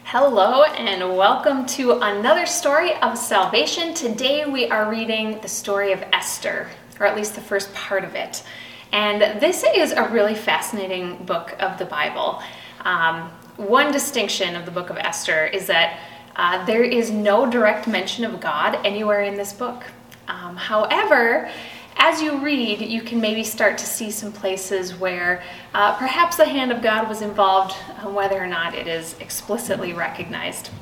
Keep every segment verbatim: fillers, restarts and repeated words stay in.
Hello and welcome to another story of salvation. Today we are reading the story of Esther, or at least the first part of it. And this is a really fascinating book of the Bible. Um, one distinction of the book of Esther is that uh, there is no direct mention of God anywhere in this book. Um, however, as you read, you can maybe start to see some places where uh, perhaps the hand of God was involved, uh, whether or not it is explicitly recognized.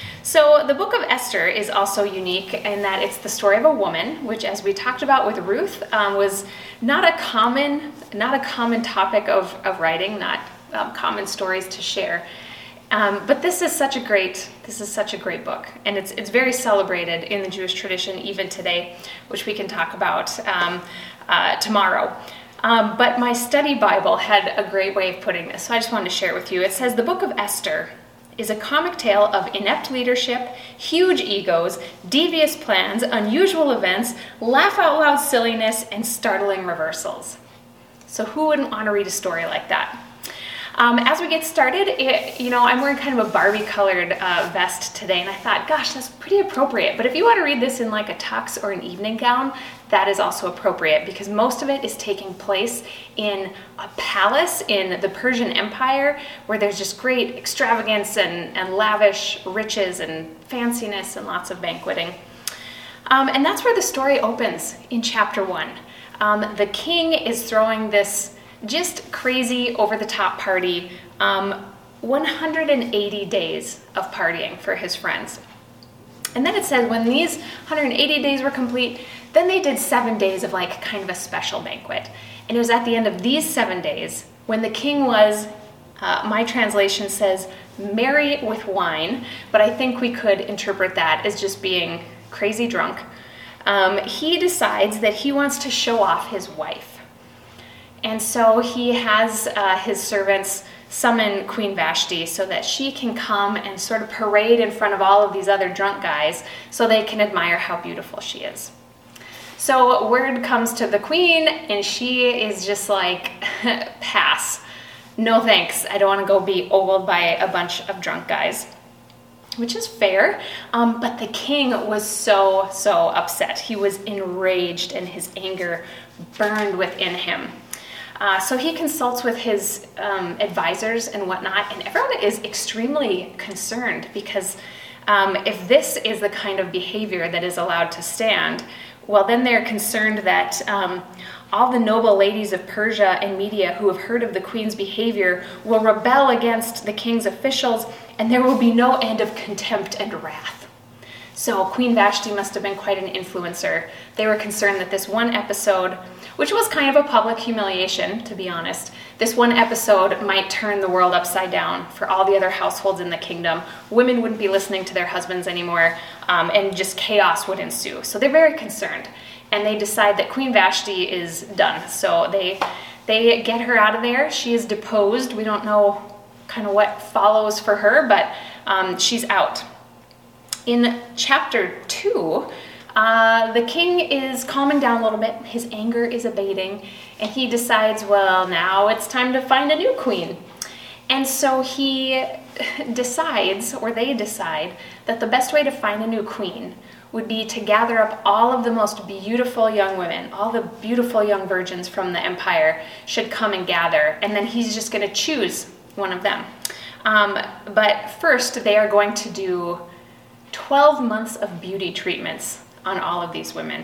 So the book of Esther is also unique in that it's the story of a woman, which, as we talked about with Ruth, um, was not a common, not a common topic of, of writing, not um, common stories to share. Um, but this is such a great, this is such a great book, and it's it's very celebrated in the Jewish tradition even today, which we can talk about um, uh, tomorrow. Um, but my study Bible had a great way of putting this, so I just wanted to share it with you. It says, the book of Esther is a comic tale of inept leadership, huge egos, devious plans, unusual events, laugh-out-loud silliness, and startling reversals. So who wouldn't want to read a story like that? Um, as we get started, it, you know, I'm wearing kind of a Barbie-colored uh, vest today, and I thought, gosh, that's pretty appropriate. But if you want to read this in like a tux or an evening gown, that is also appropriate, because most of it is taking place in a palace in the Persian Empire, where there's just great extravagance and, and lavish riches and fanciness and lots of banqueting. Um, and that's where the story opens in chapter one. Um, the king is throwing this just crazy, over-the-top party, um, one hundred eighty days of partying for his friends. And then it says when these one hundred eighty days were complete, then they did seven days of like kind of a special banquet. And it was at the end of these seven days when the king was, uh, my translation says, merry with wine, but I think we could interpret that as just being crazy drunk. Um, he decides that he wants to show off his wife. And so he has uh, his servants summon Queen Vashti so that she can come and sort of parade in front of all of these other drunk guys so they can admire how beautiful she is. So word comes to the queen, and she is just like, pass. No thanks. I don't want to go be ogled by a bunch of drunk guys. Which is fair, um, but the king was so, so upset. He was enraged, and his anger burned within him. Uh, so he consults with his um, advisors and whatnot, and everyone is extremely concerned because um, if this is the kind of behavior that is allowed to stand, well, then they're concerned that um, all the noble ladies of Persia and Media who have heard of the queen's behavior will rebel against the king's officials, and there will be no end of contempt and wrath. So Queen Vashti must have been quite an influencer. They were concerned that this one episode, which was kind of a public humiliation, to be honest, this one episode might turn the world upside down for all the other households in the kingdom. Women wouldn't be listening to their husbands anymore, um, and just chaos would ensue. So they're very concerned, and they decide that Queen Vashti is done. So they they get her out of there. She is deposed. We don't know kind of what follows for her, but um, she's out. In chapter two, uh, the king is calming down a little bit. His anger is abating, and he decides, well, now it's time to find a new queen. And so he decides, or they decide, that the best way to find a new queen would be to gather up all of the most beautiful young women, all the beautiful young virgins from the empire should come and gather, and then he's just going to choose one of them. Um, but first, they are going to do twelve months of beauty treatments on all of these women.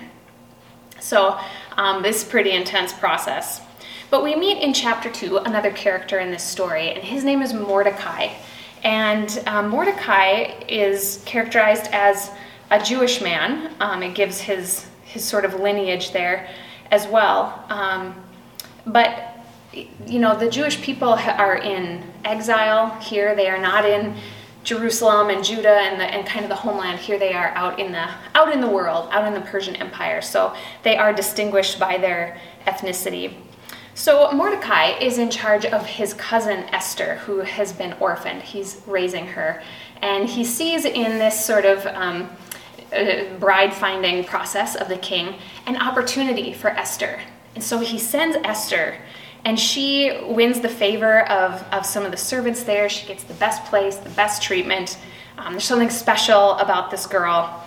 So um, this is a pretty intense process. But we meet in chapter two another character in this story, and his name is Mordecai. And um, Mordecai is characterized as a Jewish man. Um, it gives his, his sort of lineage there as well. Um, but, you know, the Jewish people are in exile here. They are not in Jerusalem and Judah and, the, and kind of the homeland. Here they are out in the out in the world, out in the Persian Empire. So they are distinguished by their ethnicity. So Mordecai is in charge of his cousin Esther, who has been orphaned. He's raising her, and he sees in this sort of um, uh, bride-finding process of the king an opportunity for Esther. And so he sends Esther and she wins the favor of, of some of the servants there. She gets the best place, the best treatment. Um, there's something special about this girl.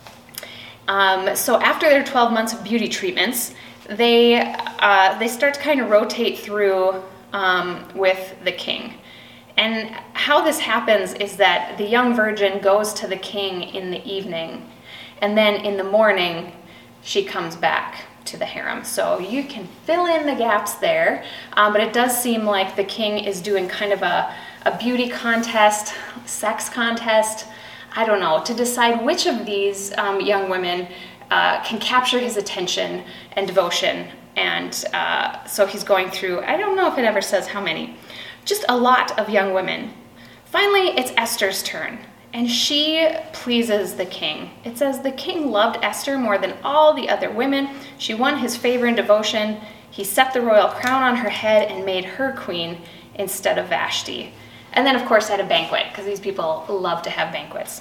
Um, so after their twelve months of beauty treatments, they uh, they start to kind of rotate through um, with the king. And how this happens is that the young virgin goes to the king in the evening, and then in the morning she comes back to the harem. So you can fill in the gaps there, um, but it does seem like the king is doing kind of a, a beauty contest, sex contest, I don't know, to decide which of these um, young women uh, can capture his attention and devotion. And uh, so he's going through, I don't know if it ever says how many, just a lot of young women. Finally, it's Esther's turn, and she pleases the king. It says the king loved Esther more than all the other women. She won his favor and devotion. He set the royal crown on her head and made her queen instead of Vashti. And then, of course, at a banquet, because these people love to have banquets.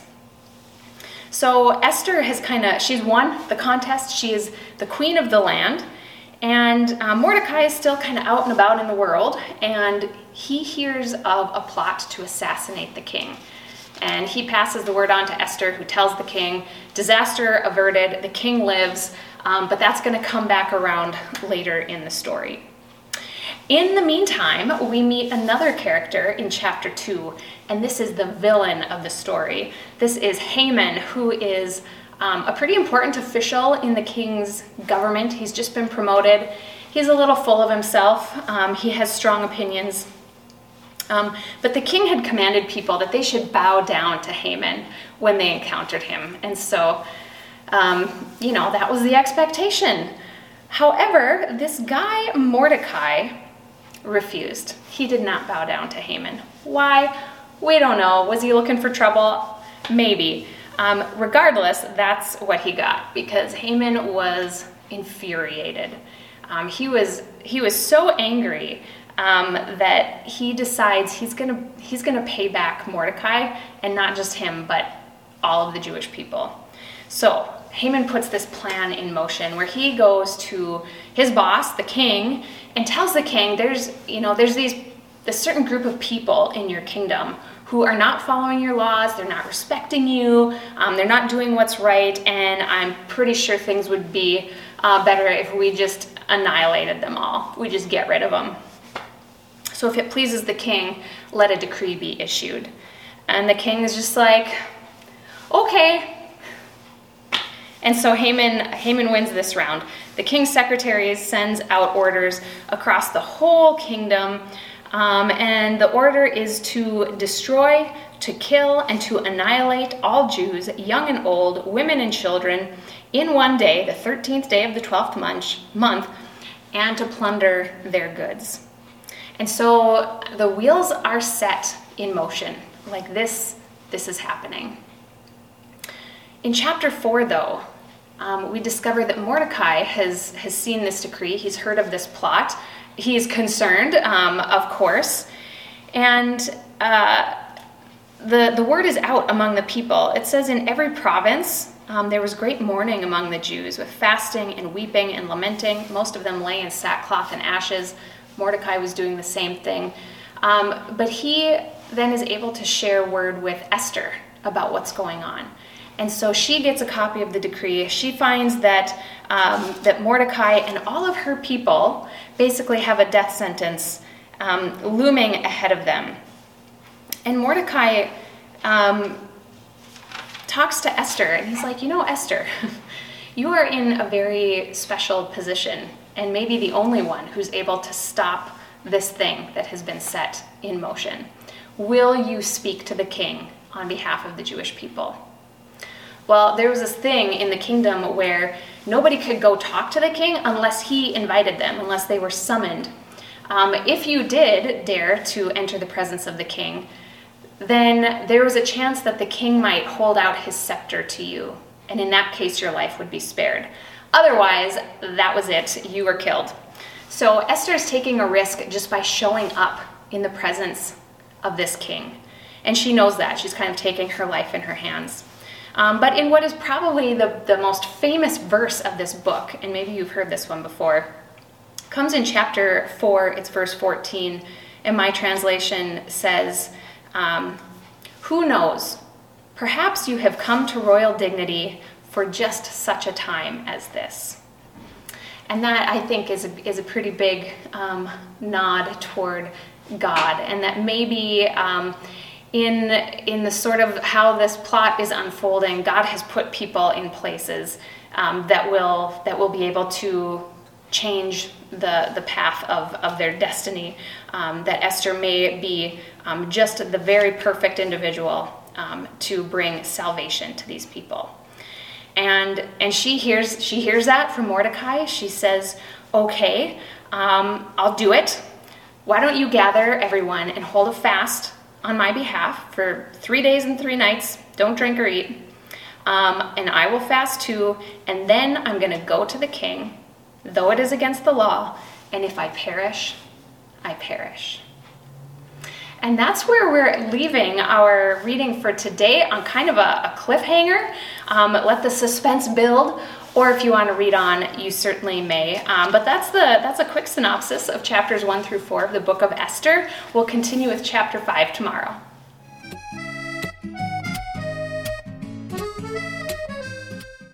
So Esther has kind of, she's won the contest. She is the queen of the land. And uh, Mordecai is still kind of out and about in the world. And he hears of a plot to assassinate the king. And he passes the word on to Esther, who tells the king, disaster averted, the king lives. Um, but that's going to come back around later in the story. In the meantime, we meet another character in chapter two, and this is the villain of the story. This is Haman, who is um, a pretty important official in the king's government. He's just been promoted. He's a little full of himself. Um, he has strong opinions. Um, but the king had commanded people that they should bow down to Haman when they encountered him. And so, um, you know, that was the expectation. However, this guy, Mordecai, refused. He did not bow down to Haman. Why? We don't know. Was he looking for trouble? Maybe. Um, regardless, that's what he got, because Haman was infuriated. Um, he was he was so angry um, that he decides he's gonna he's gonna pay back Mordecai, and not just him, but all of the Jewish people. So Haman puts this plan in motion where he goes to his boss, the king, and tells the king, there's, you know, there's these this certain group of people in your kingdom who are not following your laws, they're not respecting you, um, they're not doing what's right, and I'm pretty sure things would be uh, better if we just annihilated them all. We just get rid of them. So if it pleases the king, let a decree be issued. And the king is just like, okay. And so Haman, Haman wins this round. The king's secretary sends out orders across the whole kingdom, um, and the order is to destroy, to kill, and to annihilate all Jews, young and old, women and children, in one day, the thirteenth day of the twelfth month, month, and to plunder their goods. And so the wheels are set in motion. Like this, this is happening. In chapter four, though, Um, we discover that Mordecai has, has seen this decree. He's heard of this plot. He's concerned, um, of course. And uh, the, the word is out among the people. It says in every province um, there was great mourning among the Jews, with fasting and weeping and lamenting. Most of them lay in sackcloth and ashes. Mordecai was doing the same thing. Um, but he then is able to share word with Esther about what's going on. And so she gets a copy of the decree. She finds that um, that Mordecai and all of her people basically have a death sentence um, looming ahead of them. And Mordecai um, talks to Esther, and he's like, you know, Esther, you are in a very special position, and maybe the only one who's able to stop this thing that has been set in motion. Will you speak to the king on behalf of the Jewish people? Well, there was this thing in the kingdom where nobody could go talk to the king unless he invited them, unless they were summoned. Um, if you did dare to enter the presence of the king, then there was a chance that the king might hold out his scepter to you, and in that case your life would be spared. Otherwise, that was it. You were killed. So Esther's taking a risk just by showing up in the presence of this king, and she knows that. She's kind of taking her life in her hands. Um, but in what is probably the, the most famous verse of this book, and maybe you've heard this one before, comes in chapter four, it's verse fourteen, and my translation says, um, "Who knows? Perhaps you have come to royal dignity for just such a time as this." And that, I think, is a, is a pretty big um, nod toward God, and that maybe um, in in the sort of how this plot is unfolding, God has put people in places um, that will that will be able to change the the path of, of their destiny. Um, that Esther may be um, just the very perfect individual um, to bring salvation to these people. And and she hears she hears that from Mordecai. She says, "Okay, um, I'll do it. Why don't you gather everyone and hold a fast on my behalf for three days and three nights? Don't drink or eat. Um, and I will fast too. And then I'm going to go to the king, though it is against the law. And if I perish, I perish." And that's where we're leaving our reading for today, on kind of a, a cliffhanger. Um, let the suspense build, or if you want to read on, you certainly may. Um, but that's the that's a quick synopsis of chapters one through four of the book of Esther. We'll continue with chapter five tomorrow.